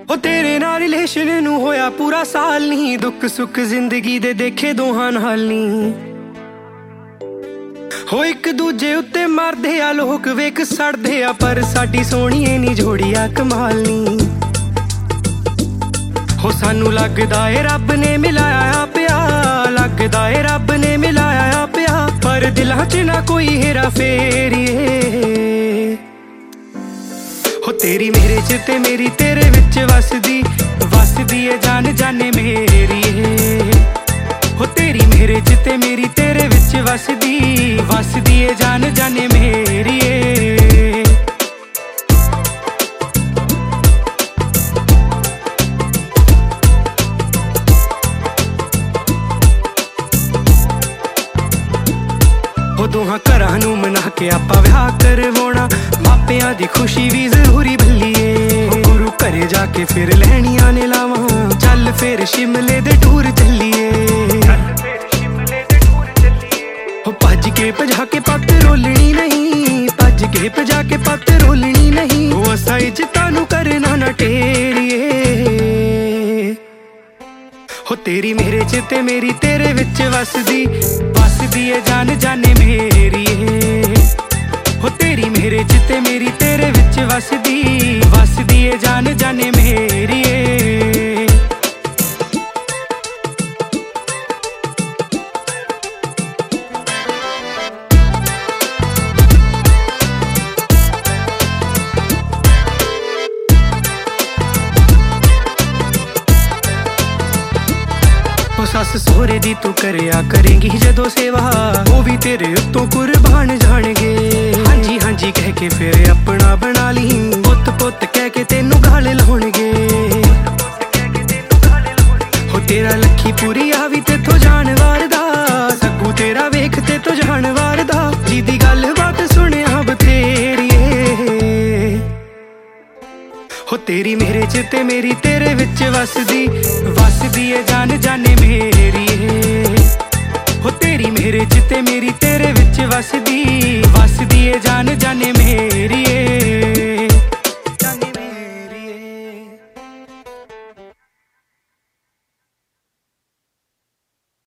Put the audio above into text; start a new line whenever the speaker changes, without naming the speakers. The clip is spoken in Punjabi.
ਉਹ ਤੇਰੇ ਨਾਲ ਰਿਲੇਸ਼ਨ ਨੂੰ ਹੋਇਆ ਪੂਰਾ ਸਾਲ ਨਹੀਂ, ਦੁੱਖ ਸੁੱਖ ਜ਼ਿੰਦਗੀ ਦੇ ਦੇਖੇ ਦੋਹਾਂ ਨਾਲ ਨਹੀਂ। ਹੋ ਇੱਕ ਦੂਜੇ ਉੱਤੇ ਮਰਦੇ ਆ ਲੋਕ, ਵੇਖ ਸੜਦੇ ਆ, ਪਰ ਸਾਡੀ ਸੋਹਣੀਏ ਨੀ ਜੋੜੀਆ ਕਮਾਲ ਨੀ। ਹੋ ਸਾਨੂੰ ਲੱਗਦਾ ਏ ਰੱਬ ਨੇ ਮਿਲਾਇਆ ਪਿਆ, ਲੱਗਦਾ ਏ ਰੱਬ ਨੇ ਮਿਲਾਇਆ ਪਿਆ, ਪਰ ਦਿਲਾਂ 'ਚ ਨਾ ਕੋਈ ਹੇਰਾ ਫੇਰੀਏ। ਹੋ ਤੇਰੀ ਮੇਰੇ 'ਚ ਤੇ ਮੇਰੀ ਤੇਰੇ ਵਿੱਚ ਵਸਦੀ ਵਸਦੀ ਏ ਜਾਨ ਜਾਨੇ ਮੇਰੀ ਏ। ਹੋ ਤੇਰੀ ਮੇਰੇ 'ਚ ਤੇ ਮੇਰੀ ਤੇਰੇ ਵਿੱਚ ਵਸਦੀ ਵਸਦੀ ਏ ਜਾਨ ਜਾਨੇ ਮੇਰੀ ਏ। ਹੋ ਦੋਹਾਂ ਘਰਾਂ ਨੂੰ ਮਨਾ ਕੇ ਆਪਾਂ ਵਿਆਹ ਕਰਵਾਉਣਾ, ਮਾਪਿਆਂ ਦੀ ਖੁਸ਼ੀ ਵੀ ਜ਼ਰੂਰੀ ਭੱਲੀਏ। ਗੁਰੂ ਘਰੇ ਜਾ ਕੇ ਫਿਰ ਲੈਣੀਆਂ ਨੇ ਲਾਵਾਂ, ਚੱਲ ਫਿਰ ਸ਼ਿਮਲੇ ਦੇ ਟੂਰ ਚੱਲੀਏ। ਹੋ ਭੱਜ ਕੇ ਭਜਾ ਕੇ ਪੱਤ ਰੋਲਣੀ ਨਹੀਂ, ਭੱਜ ਕੇ ਭਜਾ ਕੇ ਪੱਤ ਰੋਲਣੀ ਨਹੀਂ। ਉਹ ਅਸਾਂ ਇੱਜ਼ਤਾਂ ਨੂੰ ਕਰਨਾ ਨਾ ਟੇਰੀਏ। ਹੋ ਤੇਰੀ ਮੇਰੇ 'ਚ ਤੇ ਮੇਰੀ ਤੇਰੇ ਵਿੱਚ ਵਸਦੀ ਵਸਦੀ ਏ ਜਾਨ ਜਾਨੇ ਮੇਰੀ ਏ। ਹੋ ਤੇਰੀ ਮੇਰੇ 'ਚ ਤੇ ਮੇਰੀ ਤੇਰੇ ਵਿੱਚ ਵਸਦੀ ਵਸਦੀ ਏ ਜਾਨ ਜਾਨੇ ਮੇਰੀ ਏ। ਸੱਸ ਸਹੁਰੇ ਦੀ ਤੂੰ ਕਰਿਆ ਕਰੇਂਗੀ ਜਦੋਂ ਸੇਵਾ, ਉਹ ਵੀ ਤੇਰੇ ਉੱਤੋਂ ਕੁਰਬਾਨ ਜਾਣਗੇ। ਹਾਂਜੀ ਹਾਂਜੀ ਕਹਿ ਕੇ ਫਿਰ ਆਪਣਾ ਬਣਾ ਲਈ, ਪੁੱਤ ਪੁੱਤ ਕਹਿ ਕੇ ਤੈਨੂੰ ਗਾਲ ਲਾਉਣਗੇ। ਹੋ ਤੇਰਾ ਲੱਖੀ ਪੂਰੀ ਆ ਵੀ ਤੇਥੋਂ ਜਾਨਵਾਰ ਦਾ, ਸੱਗੂ ਤੇਰਾ ਵੇਖ ਤੇ ਤੋ ਜਾਨਵਾਰ ਦਾ, ਜਿਹਦੀ ਗੱਲ ਬਾਤ ਸੁਣਿਆ ਬਥੇਰੀਏ। ਹੋ ਤੇਰੀ ਮੇਰੇ 'ਚ ਤੇ ਮੇਰੀ ਤੇਰੇ ਵਿੱਚ ਵਸਦੀ ਵਸਦੀ ਏ ਜਾਨ ਜਾਨੇ ਮੇਰੀ ਏ। ਹੋ ਤੇਰੀ ਮੇਰੇ 'ਚ ਤੇ ਮੇਰੀ ਤੇਰੇ ਵਿੱਚ ਵਸਦੀ ਵਸਦੀ